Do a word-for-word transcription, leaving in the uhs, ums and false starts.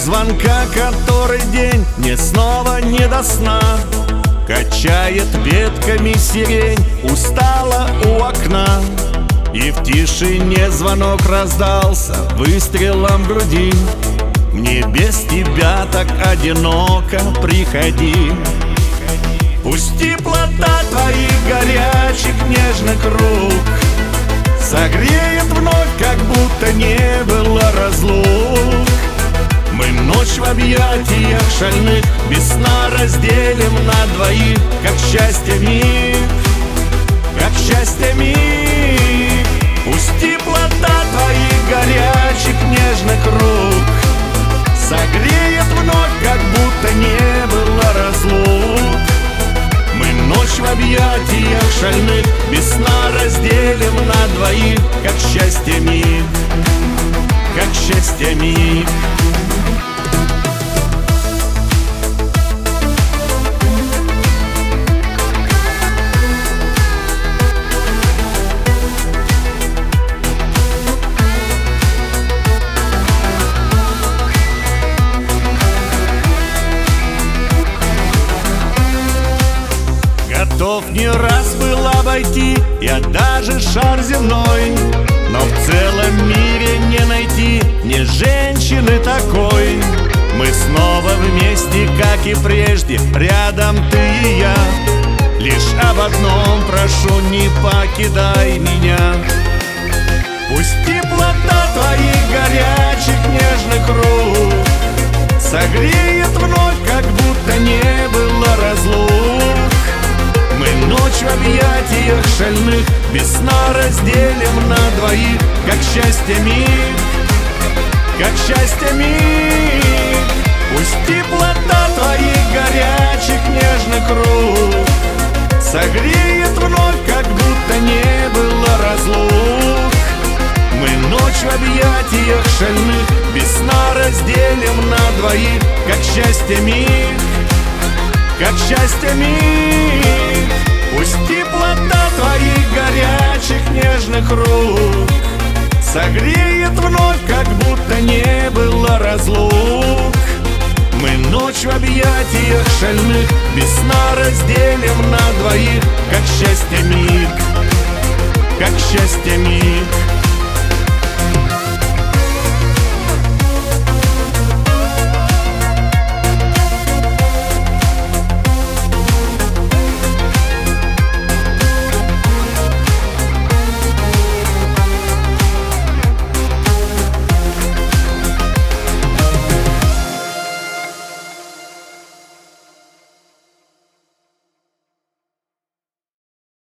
звонка, который день мне снова не до сна. Качает ветками сирень, устала у окна. И в тишине звонок раздался выстрелом в груди. Мне без тебя так одиноко, приходи. Пусть теплота твоих горячих нежных рук согреет вновь, как будто не было разлук. Мы ночь в объятиях шальных без сна разделим на двоих, как счастье миг, как счастье миг. Пусть теплота твоих горячих нежных рук согреет вновь, как будто не было разлук. Мы ночь в объятиях шальных без сна разделим на двоих, как счастье миг, как счастье миг. Готов не раз был обойти я даже шар земной, но в целом мире не найти ни женщины такой. Мы снова вместе, как и прежде, рядом ты и я. Лишь об одном прошу, не покидай меня. Пусть теплота твоих горячих нежных рук согреет вновь, как будто не было разлук. Мы ночь в объятиях шальных без сна разделим на двоих, как счастье миг, как счастье миг. Пусть теплота твоих горячих нежных рук согреет вновь, как будто не было разлук. Мы ночь в объятиях шальных без сна разделим на двоих, как счастье миг, как счастье миг. Пусть теплота твоих горячих нежных рук согреет вновь, как будто не было разлук. Мы ночь в объятиях шальных без сна разделим на двоих, как счастье миг, как счастье миг.